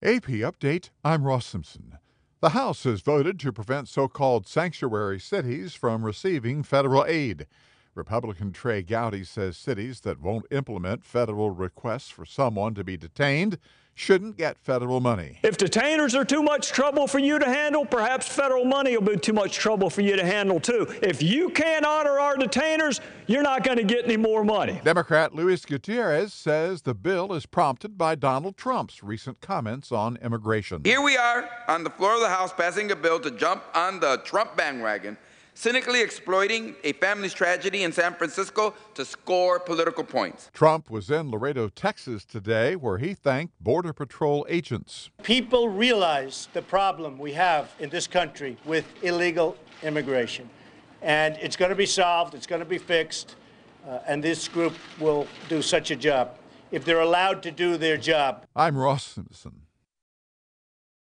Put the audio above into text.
AP Update, I'm Ross Simpson. The House has voted to prevent so-called sanctuary cities from receiving federal aid. Republican Trey Gowdy says cities that won't implement federal requests for someone to be detained shouldn't get federal money. If detainers are too much trouble for you to handle, perhaps federal money will be too much trouble for you to handle, too. If you can't honor our detainers, you're not going to get any more money. Democrat Luis Gutierrez says the bill is prompted by Donald Trump's recent comments on immigration. Here we are on the floor of the House passing a bill to jump on the Trump bandwagon, cynically exploiting a family's tragedy in San Francisco to score political points. Trump was in Laredo, Texas today, where he thanked Border Patrol agents. People realize the problem we have in this country with illegal immigration. And it's going to be solved, it's going to be fixed, and this group will do such a job if they're allowed to do their job. I'm Ross Simpson.